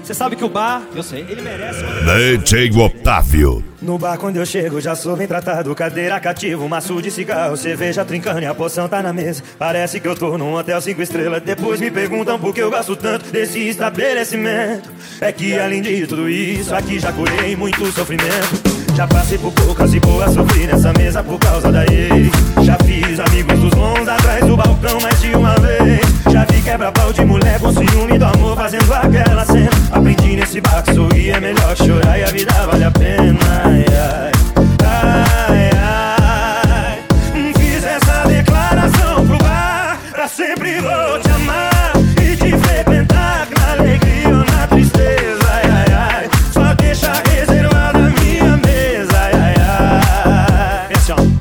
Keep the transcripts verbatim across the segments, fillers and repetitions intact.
Você sabe que o bar, eu sei, ele merece uma... D J Otávio. No bar quando eu chego já sou bem tratado. Cadeira cativa, um maço de cigarro, cerveja trincando e a poção tá na mesa. Parece que eu tô num hotel cinco estrelas. Depois me perguntam por que eu gasto tanto desse estabelecimento. É que além de tudo isso, aqui já curei muito sofrimento. Já passei por poucas e boas, sofri nessa mesa por causa da ex. Já fiz amigos dos bons atrás do balcão mais de uma vez. Já vi quebra-pau de mulher com ciúme do amor fazendo aquela cena. Aprendi nesse bar que sorrir é melhor que chorar e a vida vale a pena. Ai, ai, ai, ai. Fiz essa declaração pro bar, pra sempre vou te amar e te frequentar na alegria ou na tristeza. Ai, ai, ai, só deixa reservada a minha mesa. Ai, ai, ai.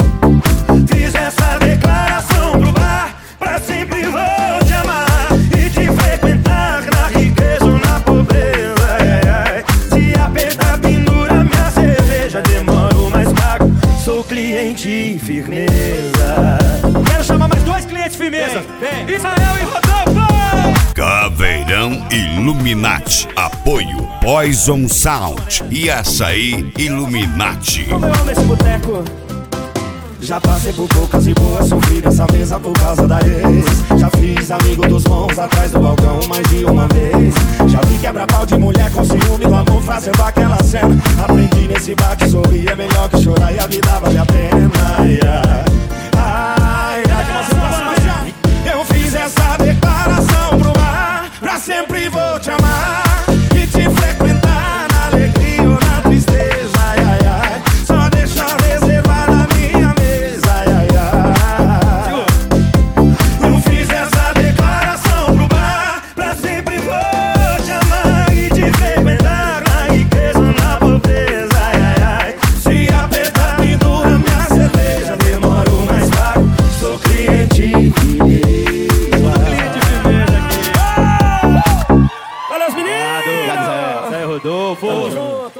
Fiz essa declaração pro bar, pra sempre vou te amar e te frequentar na riqueza ou na pobreza. Ai, ai, ai. Se apertar, pendura minha cerveja, demoro mais pago, sou cliente firmeza. Quero chamar mais dois clientes firmeza. Vem, Israel e Rodolfo. Caveirão Illuminati. Apoio Poison Sound e Açaí Illuminati. Como eu amo esse boteco. Já passei por poucas e boas, sofri nessa mesa por causa da ex. Já fiz amigo dos bons atrás do balcão mais de uma vez. Já vi quebra-pau de mulher com ciúme do amor fazendo aquela cena. Aprendi nesse bar que sorrir é melhor que chorar e a vida vale a pena. Ai, ai, ai, ai. Eu fiz essa declaração pro mar, pra sempre vou te amar e te frequentar na alegria ou na tristeza. Ai, ai, ai, só deixa reservada a minha mesa. Ai, ai, ai. Eu fiz essa declaração pro bar, pra sempre vou te amar e te frequentar na riqueza ou na pobreza. Ai, ai, ai. Se apertar, pendura minha cerveja, demoro mais pago, sou cliente firmeza. Valeu, os meninos! Obrigado, Zé Rodolfo. Tamo junto.